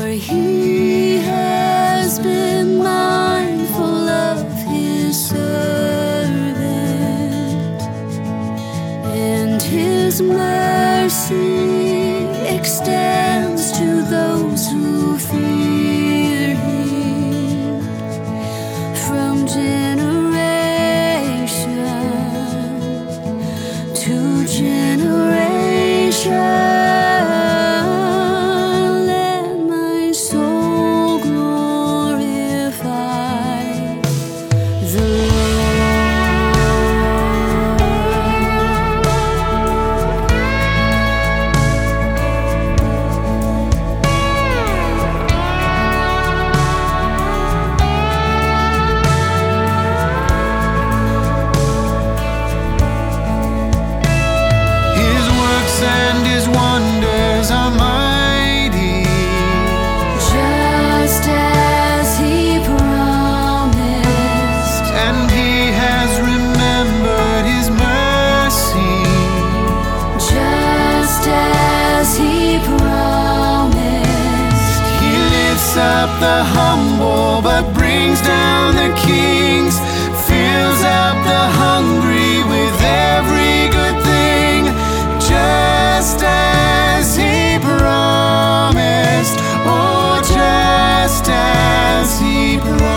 He has been mindful of his servant, and his mercy extends to those who fear him from generation to generation. And his wonders are mighty, just as he promised, and he has remembered his mercy, just as he promised. He lifts up the humble but brings down the kings, fills up the hungry with every good thing, just as he promised, oh, just as he promised.